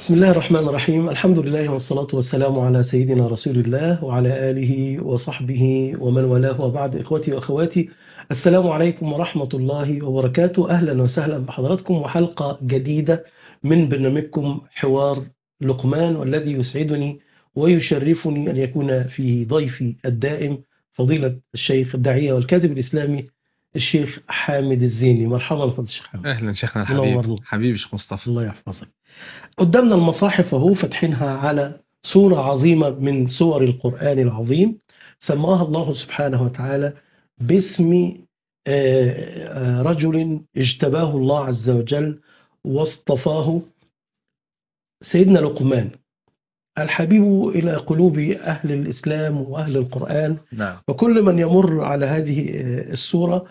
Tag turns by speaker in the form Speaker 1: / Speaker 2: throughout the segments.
Speaker 1: بسم الله الرحمن الرحيم. الحمد لله والصلاة والسلام على سيدنا رسول الله وعلى آله وصحبه ومن والاه، وبعد. إخوتي وأخواتي، السلام عليكم ورحمة الله وبركاته. أهلا وسهلا بحضراتكم وحلقة جديدة من برنامجكم حوار لقمان، والذي يسعدني ويشرفني أن يكون في ضيفي الدائم فضيلة الشيخ الداعية والكاتب الإسلامي الشيخ حامد الزيني. مرحبا فضيلة الشيخ حامد.
Speaker 2: أهلا شيخنا الحبيب
Speaker 1: منورني.
Speaker 2: حبيبي شيخ مصطفى.
Speaker 1: الله يحفظك. قدامنا المصاحف اهو، فاتحينها على سورة عظيمة من سور القرآن العظيم، سماها الله سبحانه وتعالى باسم رجل اجتباه الله عز وجل واصطفاه، سيدنا لقمان، الحبيب إلى قلوب أهل الإسلام وأهل القرآن.
Speaker 2: نعم.
Speaker 1: وكل من يمر على هذه السورة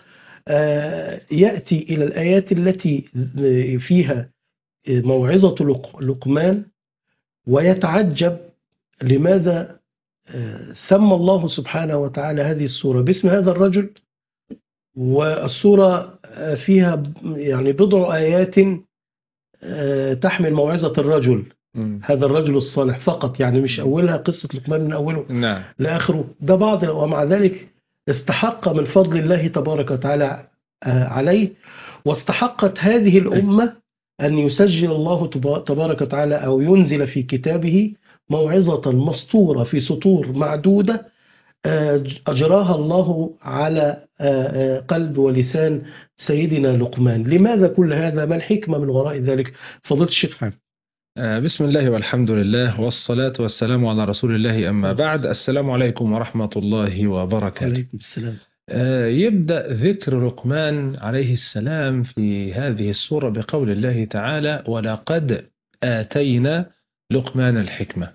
Speaker 1: يأتي إلى الآيات التي فيها موعظة لقمان، ويتعجب لماذا سمى الله سبحانه وتعالى هذه السورة باسم هذا الرجل. والسورة فيها يعني بضع آيات تحمل موعظة الرجل، هذا الرجل الصالح فقط، يعني مش أولها قصة لقمان من أوله
Speaker 2: نعم.
Speaker 1: لآخره، ده بعض. ومع ذلك استحق من فضل الله تبارك وتعالى عليه، واستحقت هذه الأمة أن يسجل الله تبارك وتعالى أو ينزل في كتابه موعظة مسطورة في سطور معدودة أجراها الله على قلب ولسان سيدنا لقمان. لماذا كل هذا؟ ما الحكمة من وراء ذلك؟ فضيلة الشيخ حامد.
Speaker 2: بسم الله والحمد لله والصلاة والسلام على رسول الله، أما بعد. السلام عليكم ورحمة الله وبركاته.
Speaker 1: عليكم السلام.
Speaker 2: يبدأ ذكر لقمان عليه السلام في هذه السورة بقول الله تعالى: ولقد آتينا لقمان الحكمة.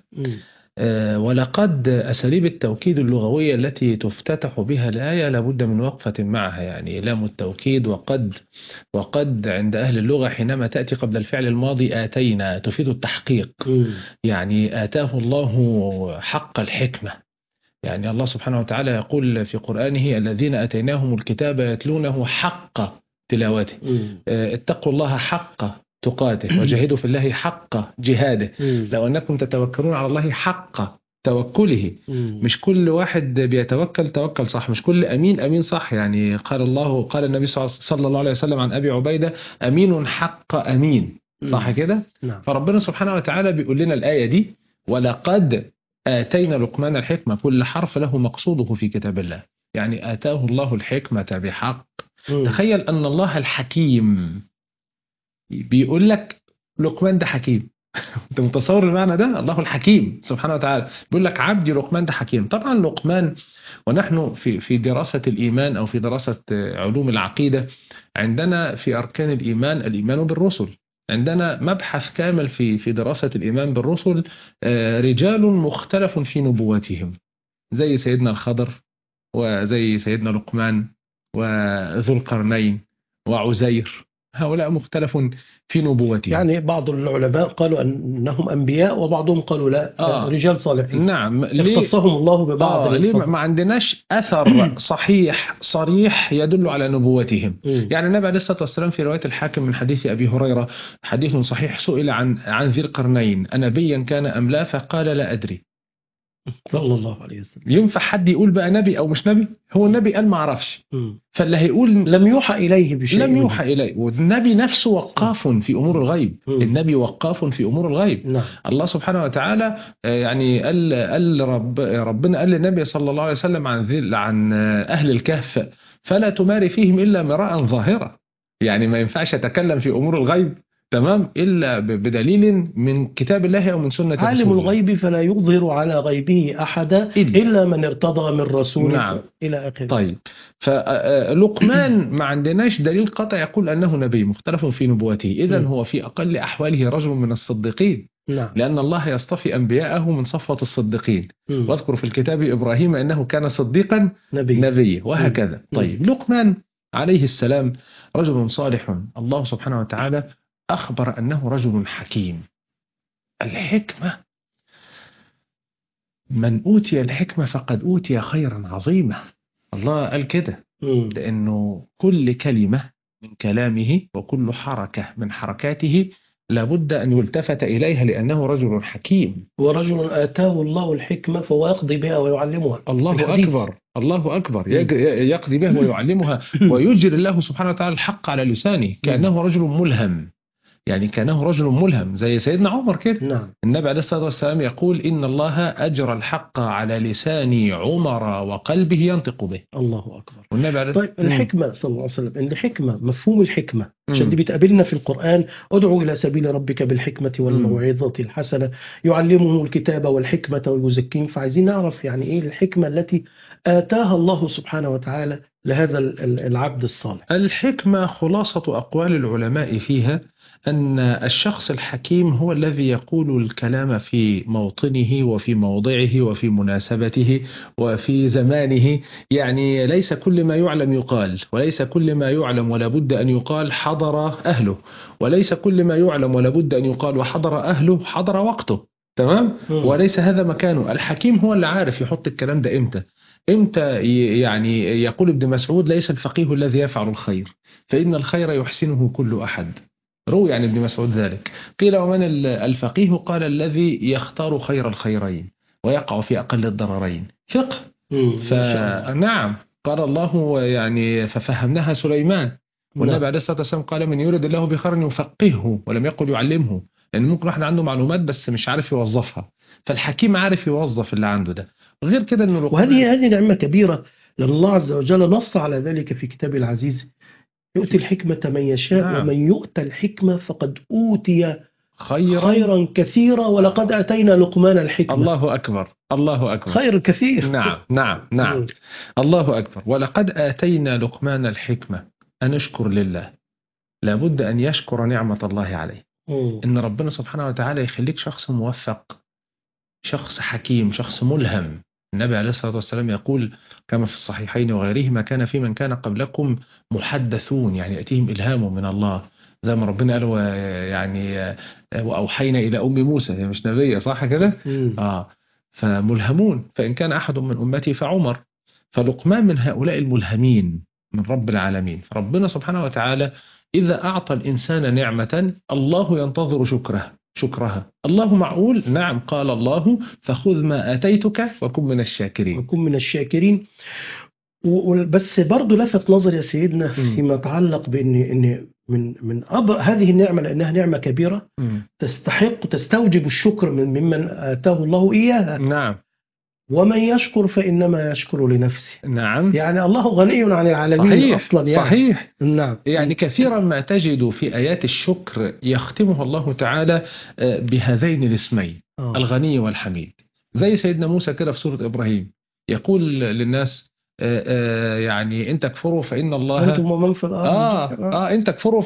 Speaker 2: ولقد أساليب التوكيد اللغوية التي تفتتح بها الآية لابد من وقفة معها، يعني لام التوكيد وقد عند أهل اللغة حينما تأتي قبل الفعل الماضي آتينا تفيد التحقيق، يعني آتاه الله حق الحكمة. يعني الله سبحانه وتعالى يقول في قرآنه: الذين آتيناهم الكتاب يتلونه حق تلاوته، اتقوا الله حق تقاته وجاهدوا في الله حق جهاده، لو أنكم تتوكلون على الله حق توكله. مش كل واحد بيتوكل توكل صح، مش كل أمين صح. يعني قال النبي صلى الله عليه وسلم عن أبي عبيدة: أمين حق أمين، صح كده؟ فربنا سبحانه وتعالى بيقول لنا الآية دي: ولقد آتينا لقمان الحكمة. كل حرف له مقصوده في كتاب الله، يعني آتاه الله الحكمة بحق. تخيل أن الله الحكيم بيقول لك لقمان ده حكيم. انت متصور المعنى ده؟ الله الحكيم سبحانه وتعالى بيقول لك عبدي لقمان ده حكيم. طبعا لقمان، ونحن في دراسة الإيمان أو في دراسة علوم العقيدة، عندنا في أركان الإيمان بالرسل. عندنا مبحث كامل في دراسة الإيمان بالرسل، رجال مختلف في نبواتهم، زي سيدنا الخضر وزي سيدنا لقمان وذو القرنين وعزير، هؤلاء مختلف في نبوتهم.
Speaker 1: يعني بعض العلماء قالوا أنهم أنبياء، وبعضهم قالوا لا، رجال صالحين.
Speaker 2: نعم.
Speaker 1: اختصهم الله ببعض
Speaker 2: ليه
Speaker 1: الفضل.
Speaker 2: ما عندناش أثر صحيح صريح يدل على نبوتهم؟ يعني النبي عليه الصلاة والسلام في رواية الحاكم من حديث أبي هريرة، حديث صحيح، سئل عن ذي القرنين: أنبيا كان أم لا؟ فقال: لا أدري.
Speaker 1: صلى الله عليه وسلم.
Speaker 2: ينفع حد يقول بقى نبي أو مش نبي؟ هو النبي قال ما عرفش، فاللي هيقول
Speaker 1: لم يوحى إليه بشيء،
Speaker 2: لم يوحى إليه. والنبي نفسه وقاف في أمور الغيب. النبي وقاف في أمور الغيب.
Speaker 1: نعم.
Speaker 2: الله سبحانه وتعالى يعني ربنا قال للنبي صلى الله عليه وسلم عن أهل الكهف: فلا تماري فيهم إلا مراء ظاهرة. يعني ما ينفعش يتكلم في أمور الغيب، تمام، إلا بدليل من كتاب الله أو من سنة رسوله.
Speaker 1: عالم الغيب فلا يظهر على غيبه أحدا إلا من ارتضى من رسول.
Speaker 2: نعم.
Speaker 1: إلى آخره.
Speaker 2: طيب، فلقمان ما عندناش دليل قطع يقول أنه نبي مختلف في نبوته. إذن هو في أقل أحواله رجل من الصديقين.
Speaker 1: نعم.
Speaker 2: لأن الله يصطفي أنبياءه من صفوة الصديقين. واذكر في الكتاب إبراهيم إنه كان صديقا نبيا، وهكذا. طيب، لقمان عليه السلام رجل صالح، الله سبحانه وتعالى أخبر أنه رجل حكيم. الحكمة، من أوتي الحكمة فقد أوتي خيرا عظيما. الله قال كده، لأنه كل كلمة من كلامه وكل حركة من حركاته لابد أن يلتفت إليها لأنه رجل حكيم.
Speaker 1: ورجل آتاه الله الحكمة فهو يقضي بها ويعلمها.
Speaker 2: الله
Speaker 1: الحديث.
Speaker 2: أكبر، الله أكبر،
Speaker 1: مم.
Speaker 2: يقضي به ويعلمها، ويجري الله سبحانه وتعالى الحق على لسانه كأنه رجل ملهم. يعني كانه رجل ملهم زي سيدنا عمر كده.
Speaker 1: نعم.
Speaker 2: النبي عليه الصلاة والسلام يقول إن الله أجرى الحق على لسان عمر وقلبه ينطق به.
Speaker 1: الله أكبر.
Speaker 2: والنبي عليه
Speaker 1: طيب الحكمة صلى الله عليه وسلم، الحكمة، مفهوم الحكمة عشان دي
Speaker 2: مم.
Speaker 1: بتقابلنا في القرآن: ادعو إلى سبيل ربك بالحكمة والموعظة الحسنة يعلمهم الكتاب والحكمة ويزكيهم. فعايزين نعرف يعني إيه الحكمة التي آتاها الله سبحانه وتعالى لهذا العبد الصالح.
Speaker 2: الحكمة خلاصة أقوال العلماء فيها أن الشخص الحكيم هو الذي يقول الكلام في موطنه وفي موضعه وفي مناسبته وفي زمانه. يعني ليس كل ما يعلم يقال، وليس كل ما يعلم ولا بد أن يقال حضر أهله، وليس كل ما يعلم ولا بد أن يقال وحضر أهله حضر وقته. تمام؟ وليس هذا مكانه. الحكيم هو اللي عارف يحط الكلام ده إمتى يعني يقول ابن مسعود: ليس الفقيه الذي يفعل الخير، فإن الخير يحسنه كل أحد. روي عن ابن مسعود ذلك. قيل: ومن الفقيه؟ قال: الذي يختار خير الخيرين ويقع في أقل الضررين. فقه. فنعم، قال الله يعني ففهمناها سليمان. والنبي عليه الصلاة والسلام قال: من يريد الله بخير يفقهه، ولم يقل يعلمه، لأن ممكن واحد عنده معلومات بس مش عارف يوظفها. فالحكيم عارف يوظف اللي عنده ده. غير كده إنه
Speaker 1: وهذه نعمة كبيرة، لأن الله عز وجل نص على ذلك في كتابه العزيز: يؤتي الحكمة من يشاء. نعم. ومن يؤتى الحكمة فقد أوتي خيرا كثيرا ولقد أتينا لقمان الحكمة.
Speaker 2: الله أكبر، الله أكبر.
Speaker 1: خير كثير.
Speaker 2: نعم نعم نعم. الله أكبر. ولقد آتينا لقمان الحكمة أن اشكر لله. لابد أن يشكر نعمة الله عليه. إن ربنا سبحانه وتعالى يخليك شخص موفق، شخص حكيم، شخص ملهم. النبي عليه الصلاة والسلام يقول كما في الصحيحين وغيرهما: كان في من كان قبلكم محدثون، يعني يأتيهم إلهام من الله، زي ما ربنا قال يعني وأوحينا إلى أم موسى. هي مش نبية صح كده؟ فملهمون. فإن كان أحد من أمتي فعمر. فلقمان من هؤلاء الملهمين من رب العالمين. فربنا سبحانه وتعالى إذا أعطى الإنسان نعمة الله ينتظر شكرها. الله معقول؟ نعم. قال الله: فخذ ما آتيتك وكن من الشاكرين.
Speaker 1: وكن من الشاكرين. بس برضو لفت نظر يا سيدنا فيما يتعلق بأن من هذه النعمة، لأنها نعمة كبيرة تستوجب الشكر ممن آتاه الله إياها.
Speaker 2: نعم.
Speaker 1: ومن يشكر فإنما يشكر لنفسه.
Speaker 2: نعم.
Speaker 1: يعني الله غني عن العالمين. صحيح. أصلا يعني.
Speaker 2: صحيح.
Speaker 1: نعم.
Speaker 2: يعني كثيرا ما تجد في آيات الشكر يختمها الله تعالى بهذين الاسمين: الغني والحميد. زي سيدنا موسى كده في سورة إبراهيم يقول للناس يعني إن تكفروا فإن الله
Speaker 1: أنتم ومن في الأرض
Speaker 2: إن تكفروا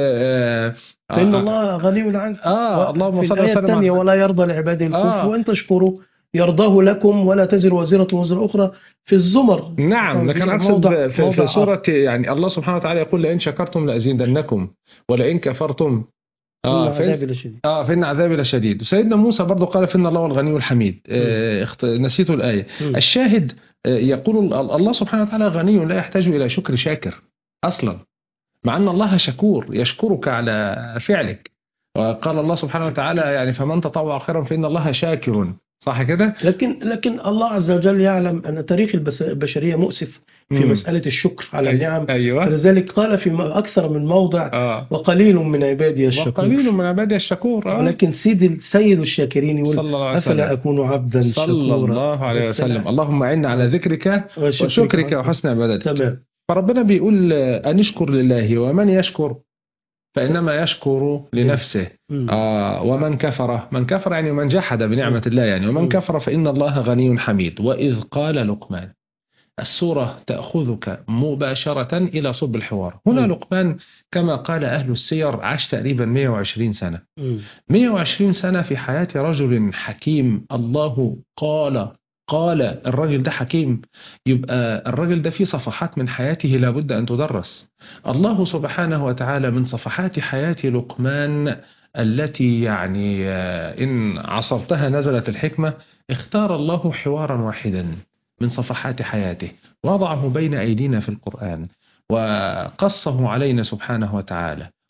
Speaker 1: فإن الله غني عنكم.
Speaker 2: اللهم صل
Speaker 1: وسلم. في الآية الثانية: ولا يرضى لعباده الكفر وإن تشكروا يرضاه لكم ولا تزر وزرة وزر أخرى. في الزمر.
Speaker 2: نعم. لكن أقصد في سورة يعني الله سبحانه وتعالى يقول: لئن شكرتم لأزيدنكم ولئن كفرتم فإن عذابي لشديد. وسيدنا موسى برضو قال: فإن الله الغني الحميد. نسيت الآية. الشاهد يقول الله سبحانه وتعالى غني لا يحتاج إلى شكر شاكر أصلا، مع أن الله شكور يشكرك على فعلك. وقال الله سبحانه وتعالى يعني: فمن تطوع خيرا فإن الله شاكر. صح كده؟
Speaker 1: لكن الله عز وجل يعلم أن تاريخ البشرية مؤسف في مسألة الشكر على النعم.
Speaker 2: أيوة.
Speaker 1: فلذلك قال في أكثر من موضع: وقليل من عبادي الشكور.
Speaker 2: وقليل من عبادي الشكور.
Speaker 1: ولكن سيد الشاكرين يقول: أفلا أكون عبدا شكورا.
Speaker 2: صلى الله عليه وسلم. اللهم أعنا على ذكرك وشكرك وحسن عبادتك.
Speaker 1: تمام.
Speaker 2: فربنا بيقول أن اشكر لله، ومن يشكر فإنما يشكر لنفسه. ومن كفر يعني من جحد بنعمة الله يعني. ومن كفر فإن الله غني حميد. وإذ قال لقمان. السورة تأخذك مباشرة إلى صلب الحوار. هنا لقمان كما قال أهل السير عاش تقريبا 120 سنة. 120 سنة في حياة رجل حكيم. الله قال الرجل ده حكيم، يبقى الرجل ده فيه صفحات من حياته لابد أن تدرس. الله سبحانه وتعالى من صفحات حياة لقمان التي يعني إن عصرتها نزلت الحكمة، اختار الله حوارا واحدا من صفحات حياته وضعه بين أيدينا في القرآن وقصه علينا سبحانه وتعالى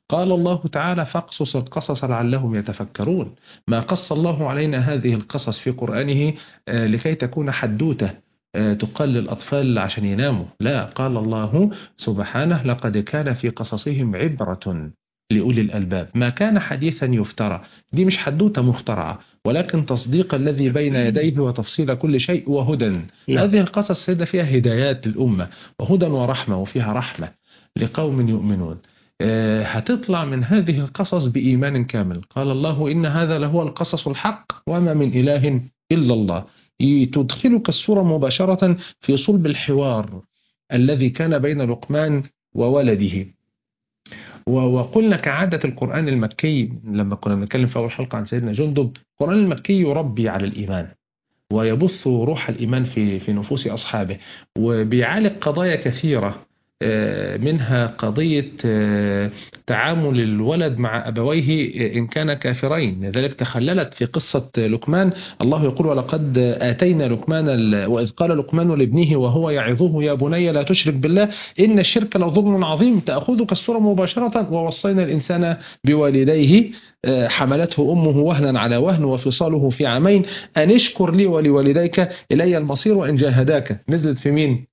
Speaker 2: قال الله تعالى فاقصص القصص لعلهم يتفكرون. ما قص الله علينا هذه القصص في قرآنه لكي تكون حدوتة تقال للأطفال عشان يناموا، لا، قال الله سبحانه لقد كان في قصصهم عبرة لأولي الألباب ما كان حديثا يفترى. دي مش حدوتة مخترعة، ولكن تصديق الذي بين يديه وتفصيل كل شيء وهدى.
Speaker 1: نعم.
Speaker 2: هذه القصص سيدة فيها هدايات للأمة وهدى ورحمة، وفيها رحمة لقوم يؤمنون. هتطلع من هذه القصص بإيمان كامل. قال الله إن هذا لهو القصص الحق وما من إله إلا الله. تدخلك الصورة مباشرة في صلب الحوار الذي كان بين لقمان وولده. وقلنا كعادة القرآن المكي لما كنا بنتكلم في أول حلقة عن سيدنا جندب، القرآن المكي يربي على الإيمان ويبث روح الإيمان في نفوس أصحابه، وبيعالج قضايا كثيرة، منها قضية تعامل الولد مع أبويه إن كان كافرين. لذلك تخللت في قصة لقمان، الله يقول ولقد آتينا لقمان وإذ قال لقمان لابنه وهو يعظه يا بني لا تشرك بالله إن الشرك لظلم عظيم. تأخذك السورة مباشرة ووصينا الإنسان بوالديه حملته أمه وهنا على وهن وفصاله في عامين أن اشكر لي ولوالديك إلي المصير وإن جاهداك. نزلت في مين؟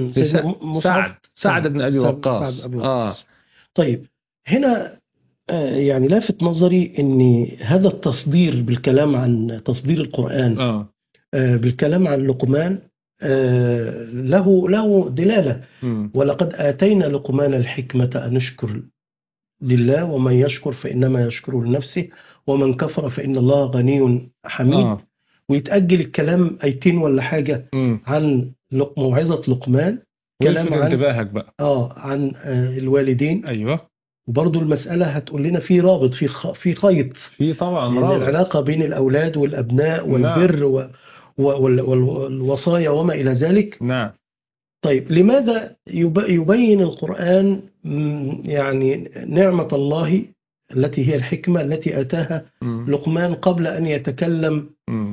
Speaker 2: سعد بن أبي وقاص.
Speaker 1: طيب هنا يعني لافت نظري أن هذا التصدير بالكلام عن تصدير القرآن بالكلام عن لقمان له دلالة. ولقد آتينا لقمان الحكمة أن نشكر لله ومن يشكر فإنما يشكر لنفسه ومن كفر فإن الله غني حميد. ويتأجل الكلام أيتين ولا حاجة عن موعظة لقمان،
Speaker 2: كلام عن انتباهك بقى
Speaker 1: عن الوالدين.
Speaker 2: أيوة.
Speaker 1: وبرضو المسألة هتقول لنا في رابط، في خيط،
Speaker 2: في طبعا
Speaker 1: يعني
Speaker 2: رابط
Speaker 1: العلاقة بين الأولاد والأبناء والبر والوصايا وما إلى ذلك.
Speaker 2: نعم.
Speaker 1: طيب لماذا يبين القرآن يعني نعمة الله التي هي الحكمة التي آتاها لقمان قبل أن يتكلم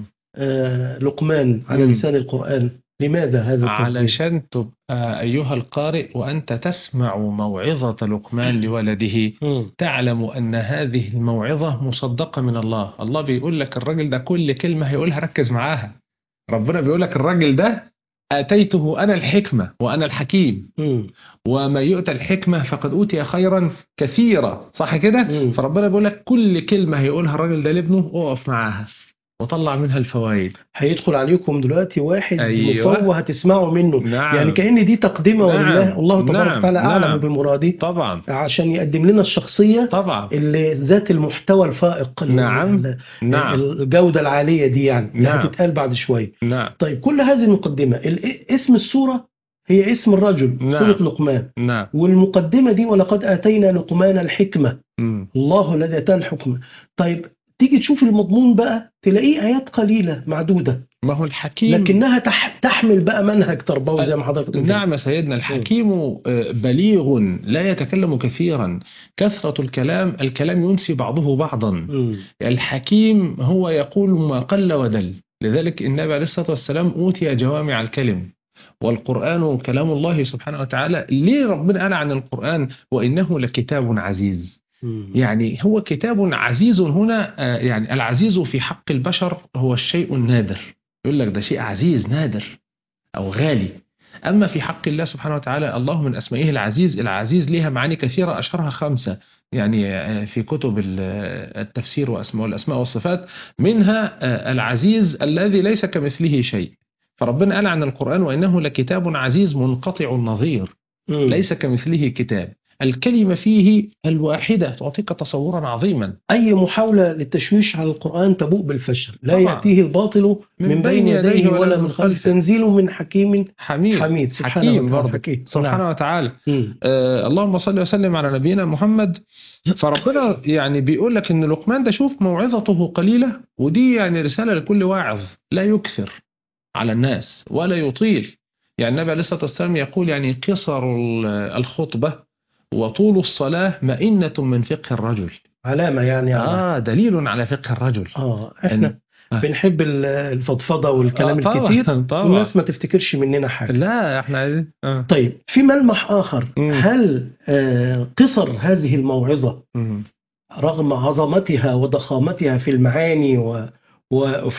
Speaker 1: لقمان على لسان القرآن؟ لماذا هذا التصديق؟
Speaker 2: علشان تبقى أيها القارئ وأنت تسمع موعظة لقمان لولده تعلم أن هذه الموعظة مصدقة من الله. الله بيقول لك الراجل ده كل كلمة هيقولها ركز معاها. ربنا بيقول لك الراجل ده آتيته أنا الحكمة وأنا الحكيم، وما يؤتى الحكمة فقد أوتي خيرا كثيرا، صح كده؟ فربنا بيقول لك كل كلمة هيقولها الراجل ده لابنه أقف معاها وطلع منها الفوائد.
Speaker 1: هيدخل عليكم دلوقتي واحد
Speaker 2: أيوة.
Speaker 1: هتسمعوا منه.
Speaker 2: نعم.
Speaker 1: يعني كأن دي تقدمة.
Speaker 2: نعم.
Speaker 1: الله تبارك وتعالى أعلم بمراده
Speaker 2: طبعا،
Speaker 1: عشان يقدم لنا الشخصية
Speaker 2: طبعا
Speaker 1: اللي ذات المحتوى الفائق.
Speaker 2: نعم.
Speaker 1: الجودة العالية دي يعني اللي هتتقال بعد شوية. طيب كل هذه المقدمة، اسم السورة هي اسم الرجل. سورة لقمان. والمقدمة دي ولقد آتينا لقمان الحكمة. الله الذي آتاه الحكمة. طيب تيجي تشوف المضمون بقى تلاقيه آيات قليلة معدودة،
Speaker 2: ما هو الحكيم
Speaker 1: لكنها تحمل بقى منهج تربوي زي ما حضرتك.
Speaker 2: نعم سيدنا. الحكيم بليغ لا يتكلم كثيرا. كثرة الكلام ينسي بعضه بعضا. الحكيم هو يقول ما قل ودل. لذلك النبي عليه الصلاة والسلام أوتي جوامع الكلم، والقرآن كلام الله سبحانه وتعالى. ليه ربنا قال عن القرآن وإنه لكتاب عزيز؟ يعني هو كتاب عزيز هنا، يعني العزيز في حق البشر هو الشيء النادر، يقول لك ده شيء عزيز نادر أو غالي. أما في حق الله سبحانه وتعالى، الله من أسمائه العزيز. العزيز لها معاني كثيرة أشهرها 5 يعني في كتب التفسير والأسماء والصفات. منها العزيز الذي ليس كمثله شيء. فربنا قال عن القرآن وإنه لكتاب عزيز منقطع النظير ليس كمثله كتاب. الكلمة فيه الواحدة تعطيك تصورا عظيما.
Speaker 1: أي محاولة للتشويش على القرآن تبوء بالفشل. لا يأتيه الباطل من بين يديه ولا من خلفه، تنزيل من حكيم حميد.
Speaker 2: سبحانه وتعالى. اللهم صل وسلم على نبينا محمد. فربنا يعني بيقول لك إن لقمان ده شوف موعظته قليلة، ودي يعني رسالة لكل واعظ لا يكثر على الناس ولا يطيل. يعني النبي عليه الصلاة والسلام يقول يعني قصر الخطبة وطول الصلاة مئنة من فقه الرجل.
Speaker 1: علامة يعني
Speaker 2: دليل على فقه الرجل.
Speaker 1: احنا بنحب الفضفضة والكلام الكتير،
Speaker 2: طبعا
Speaker 1: والناس ما تفتكرش مننا حاجة.
Speaker 2: لا احنا عايزين
Speaker 1: طيب في ملمح آخر، هل قصر هذه الموعظة رغم عظمتها وضخامتها في المعاني وفي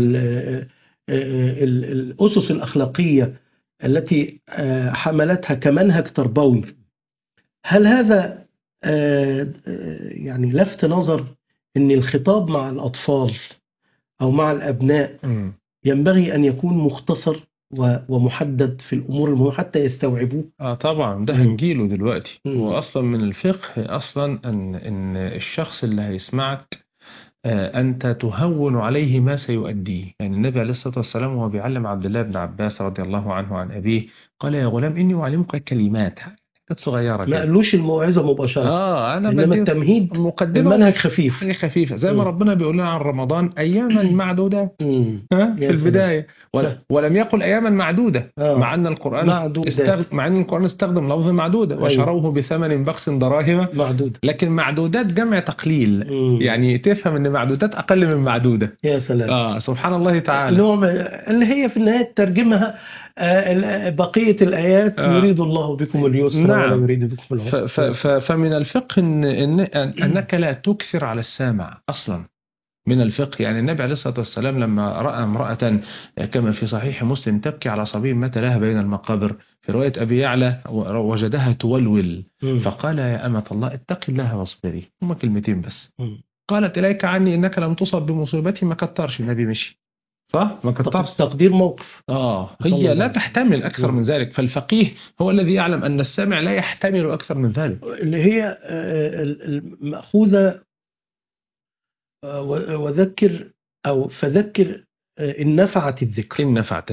Speaker 1: الأسس الأخلاقية التي حملتها كمنهج تربوي، هل هذا يعني لفت نظر أن الخطاب مع الأطفال أو مع الأبناء ينبغي أن يكون مختصر ومحدد في الأمور المهمة حتى يستوعبوه؟
Speaker 2: طبعا ده هنجيله دلوقتي. هو أصلا من الفقه أصلا أن الشخص اللي هيسمعك أنت تهون عليه ما سيؤديه. يعني النبي عليه الصلاة والسلام وهو بيعلم عبد الله بن عباس رضي الله عنه عن أبيه قال: يا غلام إني أعلمك كلمات، حاجات صغيرة
Speaker 1: ما
Speaker 2: كده.
Speaker 1: قالوش الموعظة مباشرة،
Speaker 2: أنا
Speaker 1: إنما التمهيد المنهج خفيف،
Speaker 2: حاجة خفيفة، زي ما ربنا بيقول لنا عن رمضان أياما معدودات في البداية، ولم يقل أياما معدودة، مع أن القرآن استخدم لفظ معدودة. وشروه بثمن بخس دراهم
Speaker 1: معدودة،
Speaker 2: لكن معدودات جمع تقليل. يعني تفهم أن معدودات أقل من معدودة.
Speaker 1: يا سلام.
Speaker 2: سبحان الله تعالى،
Speaker 1: اللي هي في النهاية ترجمها بقية الآيات يريد الله بكم اليسر ولا يريد بكم العسر.
Speaker 2: فمن الفقه أنك لا تكثر على السامع أصلا. من الفقه يعني النبي عليه الصلاة والسلام لما رأى امرأة كما في صحيح مسلم تبكي على صبي مات لها بين المقابر، في رواية أبي يعلى وجدها تولول، فقال: يا أمة الله اتق الله واصبري. هما كلمتين بس. قالت: إليك عني إنك لم تصب بمصيبتي. ما كترش النبي، مشي. صح؟ ما كترش.
Speaker 1: تقدير موقف.
Speaker 2: هي لا تحتمل أكثر من ذلك. فالفقيه هو الذي يعلم أن السامع لا يحتمل أكثر من ذلك،
Speaker 1: اللي هي المأخوذة وذكر أو فذكر إن نفعت الذكر.
Speaker 2: إن نفعت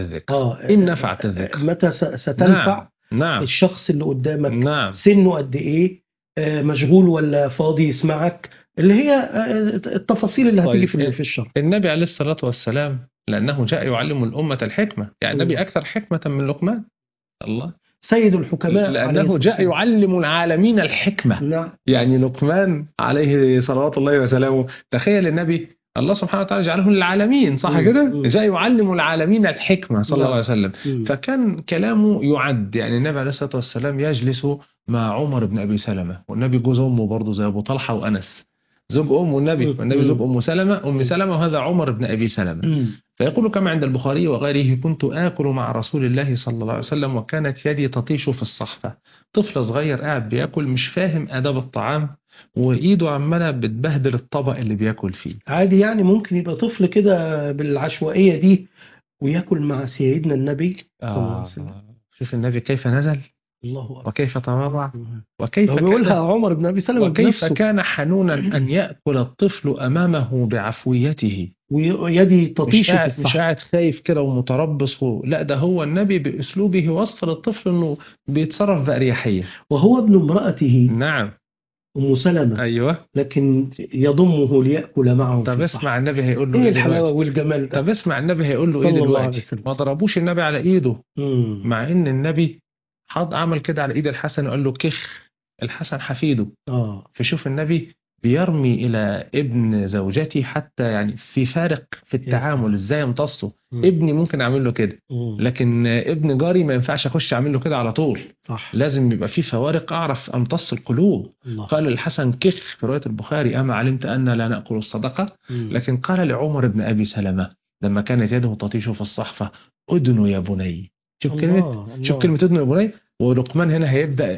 Speaker 2: الذكر.
Speaker 1: متى ستنفع؟
Speaker 2: نعم.
Speaker 1: الشخص اللي قدامك
Speaker 2: نعم.
Speaker 1: سنه قد إيه، مشغول ولا فاضي يسمعك، اللي هي التفاصيل اللي هتيجي في الشرح.
Speaker 2: النبي عليه الصلاة والسلام لأنه جاء يعلم الأمة الحكمة، يعني النبي أكثر حكمة من لقمان. الله
Speaker 1: سيد الحكماء،
Speaker 2: لأنه جاء يعلم العالمين الحكمة.
Speaker 1: نعم.
Speaker 2: يعني لقمان عليه صلوات الله وسلامه، تخيل النبي الله سبحانه وتعالى جعله للعالمين، صح كده؟ جاء يعلم العالمين الحكمة صلى الله عليه وسلم. فكان كلامه يعد. يعني النبي عليه الصلاة والسلام يجلس مع عمر بن أبي سلمة، والنبي جوز أمه برضه زي أبو طلحة وأنس، زوج أم النبي، والنبي زوج أم سلمة، وهذا عمر بن أبي سلمة. فيقول كما عند البخاري وغيره: كنت آكل مع رسول الله صلى الله عليه وسلم وكانت يدي تطيش في الصحفة. طفل صغير قاعد بياكل مش فاهم آداب الطعام، وإيده عمالة بتبهدل الطبق اللي بياكل فيه.
Speaker 1: عادي يعني، ممكن يبقى طفل كده بالعشوائية دي وياكل مع سيدنا النبي صلى الله عليه وسلم.
Speaker 2: شوف النبي كيف نزل،
Speaker 1: الله أكبر،
Speaker 2: وكيف تواضع، وكيف
Speaker 1: بيقولها عمر بن أبي سلمة
Speaker 2: وكيف كان حنونا أن يأكل الطفل أمامه بعفويته،
Speaker 1: ويدي تطيش في الصحن،
Speaker 2: مش قاعد خايف كده ومتربص. لا، ده هو النبي بأسلوبه وصل الطفل أنه بيتصرف بأريحية.
Speaker 1: وهو ابن امرأته.
Speaker 2: نعم.
Speaker 1: أم سلمة.
Speaker 2: أيوة.
Speaker 1: لكن يضمه ليأكل معه.
Speaker 2: طب اسمع النبي هيقول له
Speaker 1: إيه الحلاوة والجمال ده؟
Speaker 2: طب اسمع النبي هيقول له إيه دلوقتي؟ ما ضربوش النبي على إيده، مع إن النبي عمل كده على إيد الحسن وقال له كخ، الحسن حفيده. فشوف النبي بيرمي إلى ابن زوجتي، حتى يعني في فارق في التعامل إزاي يمتصه. ابني ممكن أعمل له كده، لكن ابن جاري ما ينفعش أخش أعمل له كده على طول.
Speaker 1: صح.
Speaker 2: لازم يبقى في فوارق أعرف أمتص القلوب. قال الحسن كخ في رواية البخاري: أما علمت أن لا نأكل الصدقة؟ لكن قال لعمر بن أبي سلمة لما كانت يده تطيش في الصحفة: أدن يا بني. شوف كلمة أدن يا بني. ولقمان هنا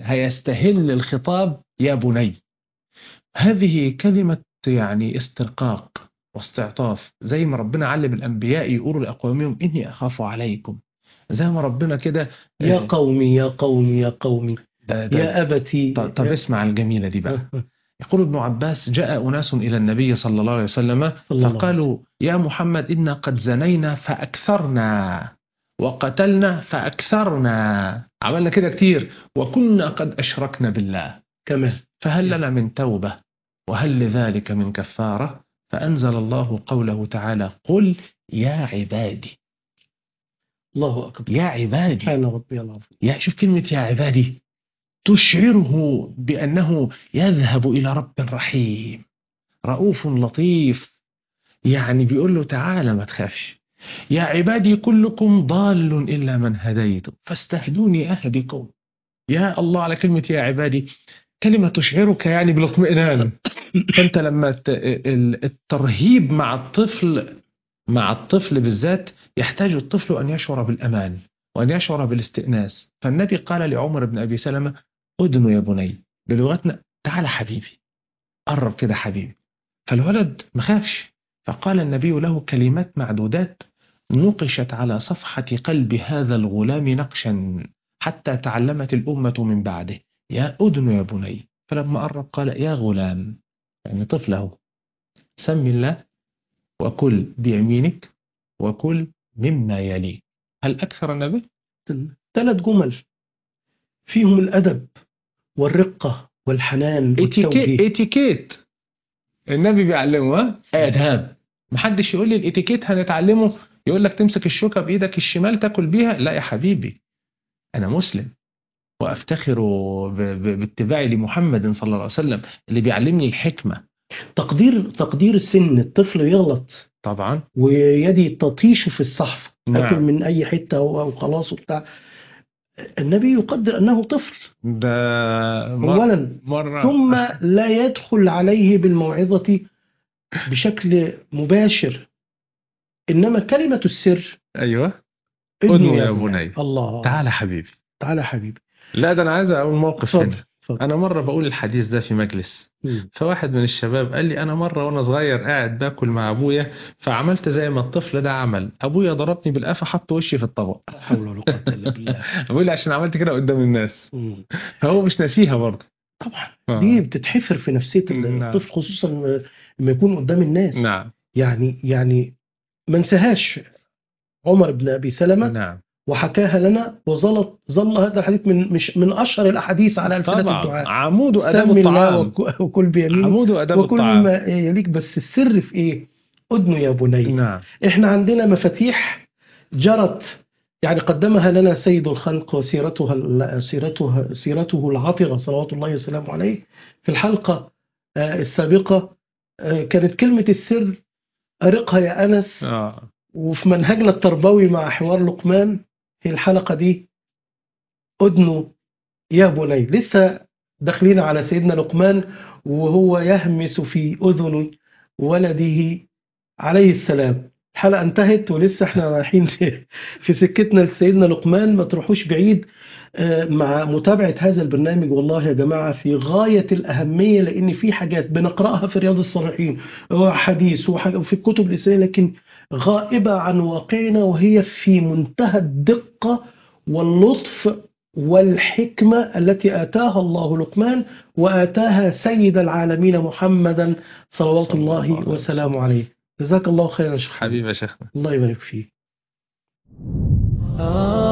Speaker 2: هيستهل الخطاب يا بني. هذه كلمة يعني استرقاق واستعطاف، زي ما ربنا علم الأنبياء يقولوا لأقوامهم: إني أخاف عليكم. زي ما ربنا كده:
Speaker 1: يا قومي يا قومي يا قومي يا أبتي.
Speaker 2: طب اسمع الجميلة دي بقى. يقول ابن عباس: جاء أناس إلى النبي صلى الله عليه وسلم فقالوا: يا محمد إنا قد زنينا فأكثرنا، وقتلنا فأكثرنا، عملنا كده كتير، وكنا قد أشركنا بالله
Speaker 1: كمان،
Speaker 2: فهل لنا من توبة، وهل لذلك من كفارة؟ فأنزل الله قوله تعالى: قل يا عبادي.
Speaker 1: الله أكبر.
Speaker 2: يا عبادي،
Speaker 1: سبحان ربي العظيم.
Speaker 2: يا شوف كلمة يا عبادي تشعره بأنه يذهب إلى رب رحيم رؤوف لطيف، يعني بيقول له تعالى ما تخافش، يا عبادي كلكم ضال إلا من هديت فاستهدوني أهدكم. يا الله على كلمة يا عبادي، كلمة تشعرك يعني بالاطمئنان. فأنت لما الترهيب مع الطفل بالذات، يحتاج الطفل أن يشعر بالأمان وأن يشعر بالاستئناس. فالنبي قال لعمر بن أبي سلمة أدنو يا بني، بلغتنا تعال حبيبي، قرب كده حبيبي. فالولد مخافش، فقال النبي له كلمات معدودات نقشت على صفحة قلب هذا الغلام نقشا حتى تعلمت الأمة من بعده، يا أدن يا بني. فلما قرب قال يا غلام، يعني طفله، سم الله وكل بيمينك وكل مما يليك. هل أكثر النبي؟
Speaker 1: 3 جمل فيهم الأدب والرقة والحنان والتوجيه.
Speaker 2: اتيكيت النبي بيعلمه، آداب. محدش يقول لي الاتيكيت هنتعلمه يقول لك تمسك الشوكة بإيدك الشمال تاكل بيها. لا يا حبيبي، أنا مسلم وأفتخر باتباعي لمحمد صلى الله عليه وسلم اللي بيعلمني الحكمة.
Speaker 1: تقدير السن، الطفل يغلط
Speaker 2: طبعا.
Speaker 1: ويدي تطيشه في الصحف، أكل
Speaker 2: نعم.
Speaker 1: من أي حتة أو خلاص وبتاع. النبي يقدر أنه طفل
Speaker 2: ده
Speaker 1: أولا،
Speaker 2: مرة.
Speaker 1: ثم لا يدخل عليه بالموعظة بشكل مباشر، إنما كلمة السر
Speaker 2: أيوه،
Speaker 1: ابنه
Speaker 2: أدنو
Speaker 1: يا
Speaker 2: يا
Speaker 1: بني.
Speaker 2: بني،
Speaker 1: الله،
Speaker 2: تعال حبيبي.
Speaker 1: تعالى حبيبي.
Speaker 2: لا، ده أنا عايز أقول موقف
Speaker 1: اتفضل
Speaker 2: هنا.
Speaker 1: اتفضل.
Speaker 2: أنا مرة بقول الحديث ده في مجلس، فواحد من الشباب قال لي أنا مرة وأنا صغير قاعد باكل مع أبويا، فعملت زي ما الطفل ده عمل، أبويا ضربني بالقفا، حط وشي في الطبق.
Speaker 1: لا حول ولا قوة إلا بالله.
Speaker 2: بقول لي عشان عملت كده قدام الناس.
Speaker 1: مم.
Speaker 2: فهو مش ناسيها برضه.
Speaker 1: طبعا دي
Speaker 2: آه.
Speaker 1: بتتحفر في نفسية
Speaker 2: نعم.
Speaker 1: الطفل، خصوصا لما يكون قدام الناس.
Speaker 2: نعم.
Speaker 1: يعني ما انساهاش عمر بن أبي سلمة،
Speaker 2: نعم.
Speaker 1: وحكاها لنا، ظل هذا الحديث مش من أشهر الأحاديث على ألسنة
Speaker 2: طبعا
Speaker 1: الدعاء.
Speaker 2: عمود أداب
Speaker 1: سم الله
Speaker 2: الطعام.
Speaker 1: وكل بيمينك
Speaker 2: عمود أداب
Speaker 1: وكل
Speaker 2: الطعام.
Speaker 1: مما يليك. بس السر في إيه؟ أدنو يا بني.
Speaker 2: نعم.
Speaker 1: إحنا عندنا مفاتيح جرت، يعني قدمها لنا سيد الخلق سيرته العطرة صلوات الله وسلامه عليه في الحلقة السابقة. كانت كلمة السر أرقها يا أنس، وفي منهجنا التربوي مع حوار لقمان هي الحلقة دي أدنو يا بني. لسه داخلين على سيدنا لقمان وهو يهمس في أذن ولده عليه السلام. الحلقة انتهت ولسه احنا رايحين في سكتنا لسيدنا لقمان. ما تروحوش بعيد مع متابعة هذا البرنامج. والله يا جماعة في غاية الأهمية، لأن في حاجات بنقرأها في رياض الصالحين وحديث وفي الكتب الإسلامية، لكن غائبة عن واقعنا، وهي في منتهى الدقة واللطف والحكمة التي آتاها الله لقمان وآتاها سيد العالمين محمدا صلوات الله وسلامه عليه. جزاك الله خيرا يا شيخ.
Speaker 2: حبيبي يا شيخنا،
Speaker 1: الله يبارك فيك.